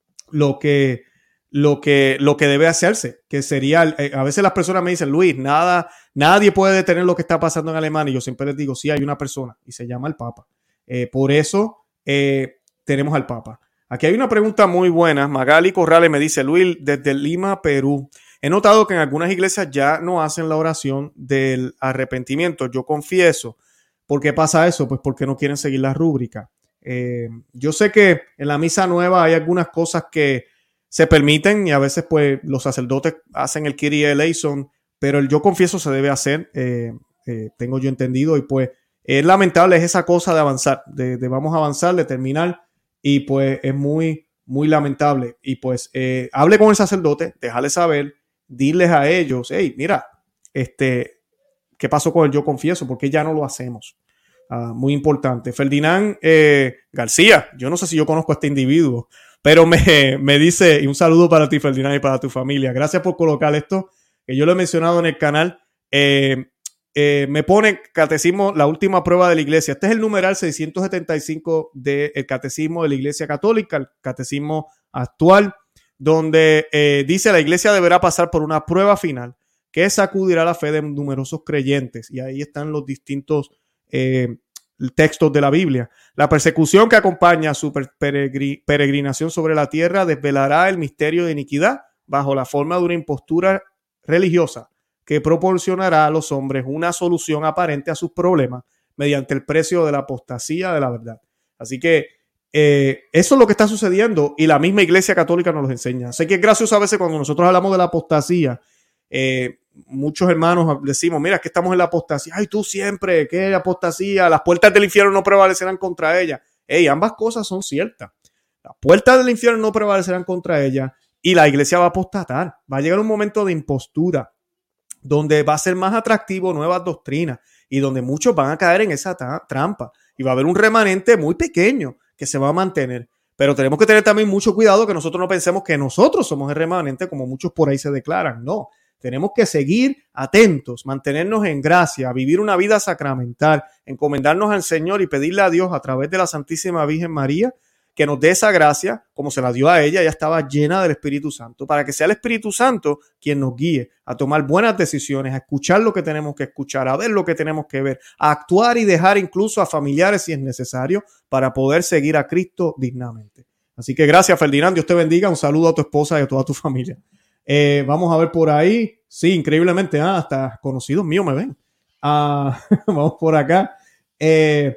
lo que, lo que, lo que debe hacerse, que sería, eh, a veces las personas me dicen, Luis, nada, nadie puede detener lo que está pasando en Alemania, y yo siempre les digo, sí, hay una persona y se llama el Papa. Eh, por eso eh, tenemos al Papa. Aquí hay una pregunta muy buena. Magali Corrales me dice, Luis, desde Lima, Perú, he notado que en algunas iglesias ya no hacen la oración del arrepentimiento. Yo confieso. ¿Por qué pasa eso? Pues porque no quieren seguir la rúbrica. Eh, yo sé que en la misa nueva hay algunas cosas que se permiten y a veces pues los sacerdotes hacen el Kyrie eleison, pero el yo confieso se debe hacer, eh, eh, tengo yo entendido, y pues es lamentable, es esa cosa de avanzar, de, de vamos a avanzar, de terminar, y pues es muy, muy lamentable. Y pues eh, hable con el sacerdote, déjale saber, diles a ellos, hey, mira, este, ¿qué pasó con el yo confieso? ¿Por qué ya no lo hacemos? Uh, muy importante. Ferdinand eh, García, yo no sé si yo conozco a este individuo, pero me, me dice, y un saludo para ti, Ferdinand, y para tu familia. Gracias por colocar esto, que yo lo he mencionado en el canal. Eh, eh, me pone catecismo, la última prueba de la iglesia. Este es el numeral seiscientos setenta y cinco del catecismo de la Iglesia Católica, el catecismo actual, donde eh, dice la iglesia deberá pasar por una prueba final que sacudirá la fe de numerosos creyentes. Y ahí están los distintos eh, textos de la Biblia. La persecución que acompaña a su peregr- peregrinación sobre la tierra desvelará el misterio de iniquidad bajo la forma de una impostura religiosa que proporcionará a los hombres una solución aparente a sus problemas mediante el precio de la apostasía de la verdad. Así que Eh, eso es lo que está sucediendo y la misma Iglesia Católica nos lo enseña. Sé que es gracioso a veces cuando nosotros hablamos de la apostasía, eh, muchos hermanos decimos, mira, que estamos en la apostasía. Ay, tú siempre, ¿qué es apostasía? Las puertas del infierno no prevalecerán contra ella. Ey, ambas cosas son ciertas. Las puertas del infierno no prevalecerán contra ella y la iglesia va a apostatar. Va a llegar un momento de impostura donde va a ser más atractivo nuevas doctrinas y donde muchos van a caer en esa tra- trampa y va a haber un remanente muy pequeño que se va a mantener, pero tenemos que tener también mucho cuidado que nosotros no pensemos que nosotros somos el remanente como muchos por ahí se declaran. No, tenemos que seguir atentos, mantenernos en gracia, vivir una vida sacramental, encomendarnos al Señor y pedirle a Dios a través de la Santísima Virgen María que nos dé esa gracia como se la dio a ella. Ella estaba llena del Espíritu Santo, para que sea el Espíritu Santo quien nos guíe a tomar buenas decisiones, a escuchar lo que tenemos que escuchar, a ver lo que tenemos que ver, a actuar y dejar incluso a familiares si es necesario para poder seguir a Cristo dignamente. Así que gracias, Ferdinand, Dios te bendiga, un saludo a tu esposa y a toda tu familia. Eh, vamos a ver por ahí, sí, increíblemente, ah, hasta conocidos míos me ven. Ah, vamos por acá. Eh,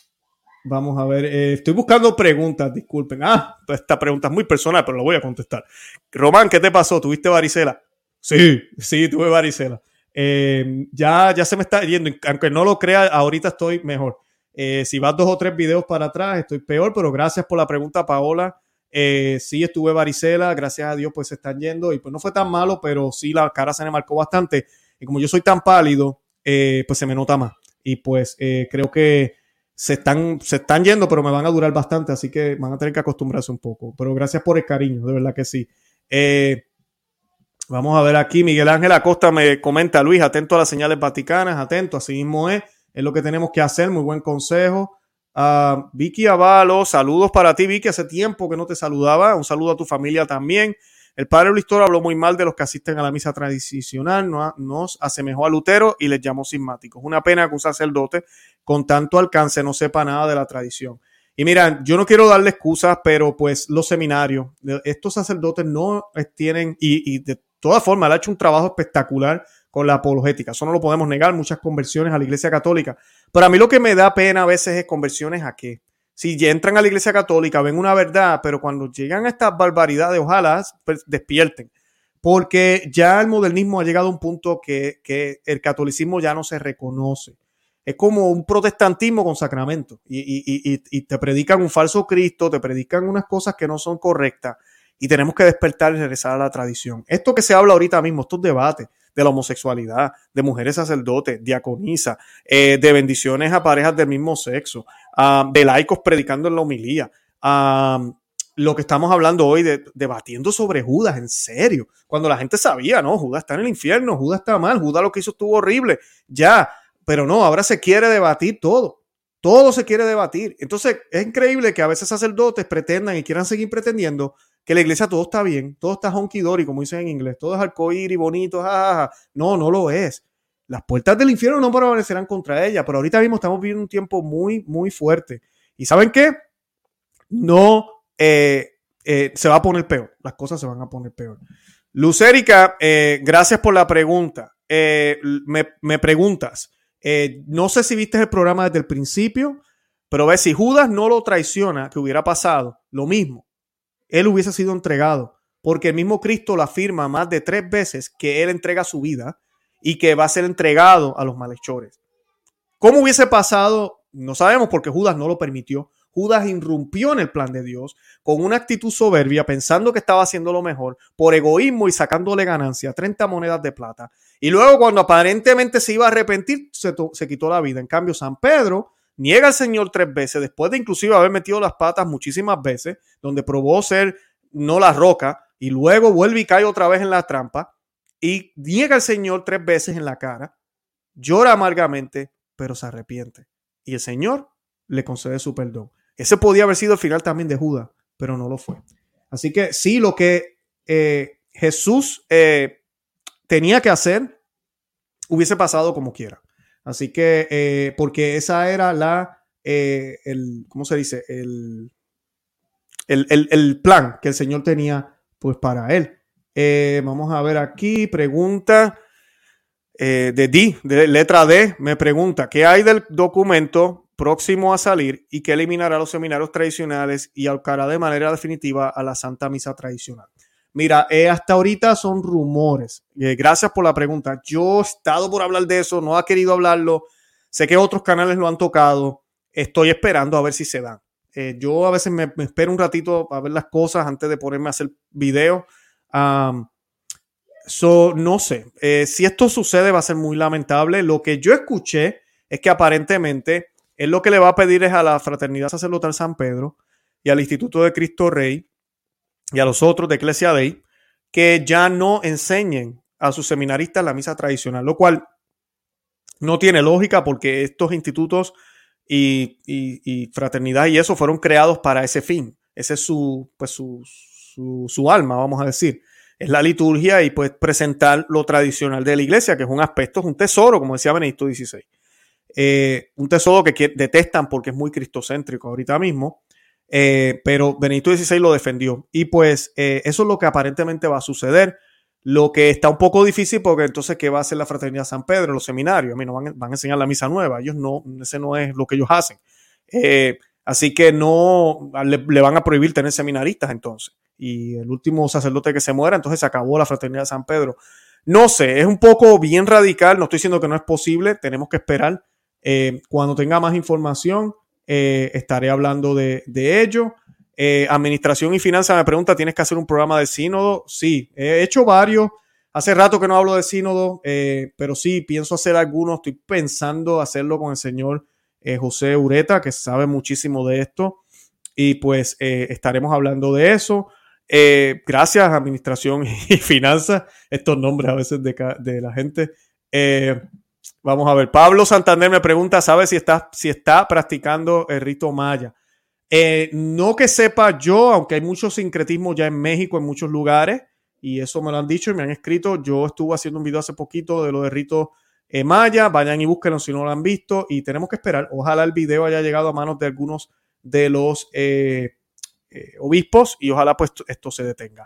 Vamos a ver, eh, estoy buscando preguntas, disculpen. Ah, esta pregunta es muy personal, pero la voy a contestar. Román, ¿qué te pasó? ¿Tuviste varicela? Sí, sí, tuve varicela. Eh, ya, ya se me está yendo, aunque no lo crea, ahorita estoy mejor. Eh, si vas dos o tres videos para atrás, estoy peor, pero gracias por la pregunta, Paola. Eh, sí, estuve varicela, gracias a Dios, pues se están yendo y pues no fue tan malo, pero sí la cara se me marcó bastante. Y como yo soy tan pálido, eh, pues se me nota más. Y pues eh, creo que Se están, se están yendo, pero me van a durar bastante, así que van a tener que acostumbrarse un poco. Pero gracias por el cariño, de verdad que sí. Eh, vamos a ver aquí, Miguel Ángel Acosta me comenta, Luis, atento a las señales vaticanas, atento, así mismo es, es lo que tenemos que hacer, muy buen consejo. Uh, Vicky Avalo, saludos para ti, Vicky, hace tiempo que no te saludaba, un saludo a tu familia también. El padre Luis Toro habló muy mal de los que asisten a la misa tradicional, nos asemejó a Lutero y les llamó cismáticos. Una pena que un sacerdote con tanto alcance no sepa nada de la tradición. Y mira, yo no quiero darle excusas, pero pues los seminarios, estos sacerdotes no tienen, y, y de todas formas, él ha hecho un trabajo espectacular con la apologética. Eso no lo podemos negar, muchas conversiones a la Iglesia Católica. Pero a mí lo que me da pena a veces es conversiones a qué. Si ya entran a la Iglesia Católica, ven una verdad, pero cuando llegan a estas barbaridades, ojalá pues, despierten. Porque ya el modernismo ha llegado a un punto que, que el catolicismo ya no se reconoce. Es como un protestantismo con sacramento. Y, y, y, y te predican un falso Cristo, te predican unas cosas que no son correctas. Y tenemos que despertar y regresar a la tradición. Esto que se habla ahorita mismo, estos debates de la homosexualidad, de mujeres sacerdotes, diaconisa, eh, de bendiciones a parejas del mismo sexo, uh, de laicos predicando en la homilía, uh, lo que estamos hablando hoy, de, debatiendo sobre Judas, en serio, cuando la gente sabía, no, Judas está en el infierno, Judas está mal, Judas lo que hizo estuvo horrible, ya, pero no, ahora se quiere debatir todo, todo se quiere debatir. Entonces es increíble que a veces sacerdotes pretendan y quieran seguir pretendiendo que la iglesia todo está bien, todo está honky dory, como dicen en inglés, todo es arcoíris, bonito, jajaja. No, no lo es. Las puertas del infierno no prevalecerán contra ella, pero ahorita mismo estamos viviendo un tiempo muy, muy fuerte. ¿Y saben qué? No eh, eh, se va a poner peor, las cosas se van a poner peor. Lucérica, eh, gracias por la pregunta. Eh, me, me preguntas, eh, no sé si viste el programa desde el principio, pero ves, si Judas no lo traiciona, ¿qué hubiera pasado? Lo mismo. Él hubiese sido entregado, porque el mismo Cristo lo afirma más de tres veces que él entrega su vida y que va a ser entregado a los malhechores. ¿Cómo hubiese pasado? No sabemos, porque Judas no lo permitió. Judas irrumpió en el plan de Dios con una actitud soberbia, pensando que estaba haciendo lo mejor, por egoísmo y sacándole ganancia, treinta monedas de plata. Y luego, cuando aparentemente se iba a arrepentir, se, to- se quitó la vida. En cambio, San Pedro niega al Señor tres veces, después de inclusive haber metido las patas muchísimas veces, donde probó ser no la roca, y luego vuelve y cae otra vez en la trampa, y niega al Señor tres veces en la cara, llora amargamente, pero se arrepiente. Y el Señor le concede su perdón. Ese podía haber sido el final también de Judas, pero no lo fue. Así que sí, lo que eh, Jesús eh, tenía que hacer, hubiese pasado como quiera. Así que, eh, porque esa era la, eh, el, ¿cómo se dice? El, el, el, el plan que el Señor tenía, pues, para él. Eh, vamos a ver aquí, pregunta eh, de D, de letra D, me pregunta, ¿qué hay del documento próximo a salir y que eliminará los seminarios tradicionales y ahorcará de manera definitiva a la Santa Misa tradicional? Mira, eh, hasta ahorita son rumores. Eh, gracias por la pregunta. Yo he estado por hablar de eso, no ha querido hablarlo. Sé que otros canales lo han tocado. Estoy esperando a ver si se dan. Eh, yo a veces me, me espero un ratito a ver las cosas antes de ponerme a hacer video. Um, so, no sé. Eh, si esto sucede va a ser muy lamentable. Lo que yo escuché es que aparentemente él lo que le va a pedir es a la Fraternidad Sacerdotal San Pedro y al Instituto de Cristo Rey y a los otros de Ecclesia Dei que ya no enseñen a sus seminaristas la misa tradicional, lo cual no tiene lógica porque estos institutos y, y, y fraternidad y eso fueron creados para ese fin. Ese es su, pues su, su, su alma, vamos a decir. Es la liturgia y pues presentar lo tradicional de la iglesia, que es un aspecto, es un tesoro, como decía Benedicto dieciséis. Eh, un tesoro que, que detestan porque es muy cristocéntrico ahorita mismo. Eh, pero Benedicto dieciséis lo defendió y pues eh, eso es lo que aparentemente va a suceder, lo que está un poco difícil porque entonces ¿qué va a hacer la Fraternidad San Pedro? Los seminarios, a mí no van, van a enseñar la misa nueva, ellos no, ese no es lo que ellos hacen, eh, así que no le, le van a prohibir tener seminaristas entonces, y el último sacerdote que se muera, entonces se acabó la Fraternidad San Pedro. No sé, es un poco bien radical, no estoy diciendo que no es posible, tenemos que esperar eh, cuando tenga más información. Eh, estaré hablando de, de ello. Eh, administración y finanzas me pregunta, ¿tienes que hacer un programa de sínodo? Sí, he hecho varios. Hace rato que no hablo de sínodo, eh, pero sí, pienso hacer algunos. Estoy pensando hacerlo con el señor eh, José Ureta, que sabe muchísimo de esto. Y pues eh, estaremos hablando de eso. Eh, gracias, administración y finanzas. Estos nombres a veces de, de la gente. Eh, Vamos a ver, Pablo Santander me pregunta, ¿sabe si está, si está practicando el rito maya? Eh, no que sepa yo, aunque hay mucho sincretismo ya en México, en muchos lugares, y eso me lo han dicho y me han escrito. Yo estuve haciendo un video hace poquito de lo de rito eh, maya, vayan y búsquenlo si no lo han visto, y tenemos que esperar. Ojalá el video haya llegado a manos de algunos de los eh, eh, obispos y ojalá pues esto se detenga.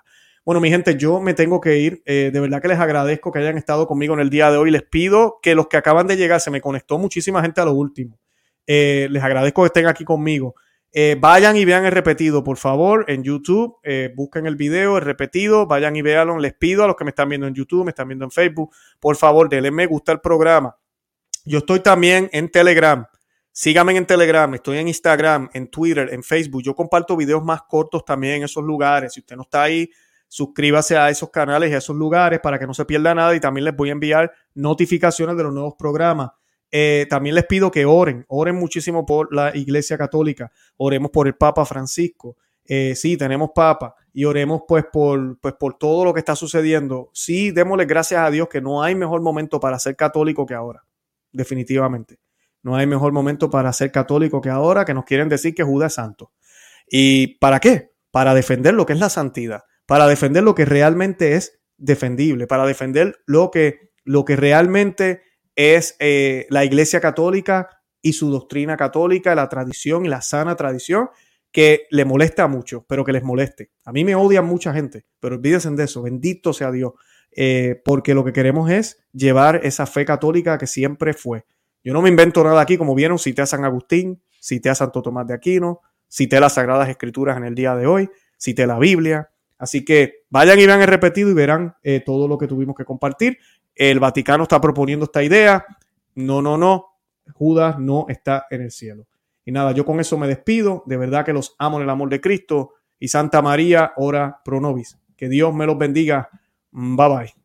Bueno, mi gente, yo me tengo que ir. Eh, de verdad que les agradezco que hayan estado conmigo en el día de hoy. Les pido que los que acaban de llegar, se me conectó muchísima gente a lo último. Eh, les agradezco que estén aquí conmigo. Eh, vayan y vean el repetido, por favor, en YouTube. Eh, busquen el video, el repetido, vayan y véanlo. Les pido a los que me están viendo en YouTube, me están viendo en Facebook, por favor, denle me gusta al programa. Yo estoy también en Telegram. Síganme en Telegram, estoy en Instagram, en Twitter, en Facebook. Yo comparto videos más cortos también en esos lugares. Si usted no está ahí, suscríbase a esos canales y a esos lugares para que no se pierda nada, y también les voy a enviar notificaciones de los nuevos programas. Eh, también les pido que oren, oren muchísimo por la Iglesia Católica, oremos por el Papa Francisco. Eh, sí, tenemos Papa, y oremos pues por, pues por todo lo que está sucediendo. Sí, démosle gracias a Dios que no hay mejor momento para ser católico que ahora, definitivamente. No hay mejor momento para ser católico que ahora, que nos quieren decir que Judas es santo. ¿Y para qué? Para defender lo que es la santidad, para defender lo que realmente es defendible, para defender lo que, lo que realmente es eh, la Iglesia Católica y su doctrina católica, la tradición y la sana tradición, que le molesta a muchos, pero que les moleste. A mí me odian mucha gente, pero olvídense de eso, bendito sea Dios, eh, porque lo que queremos es llevar esa fe católica que siempre fue. Yo no me invento nada aquí, como vieron, cité a San Agustín, cité a Santo Tomás de Aquino, cité las Sagradas Escrituras en el día de hoy, cité la Biblia. Así que vayan y vean el repetido y verán eh, todo lo que tuvimos que compartir. El Vaticano está proponiendo esta idea. No, no, no. Judas no está en el cielo. Y nada, yo con eso me despido. De verdad que los amo en el amor de Cristo. Y Santa María, ora pro nobis. Que Dios me los bendiga. Bye bye.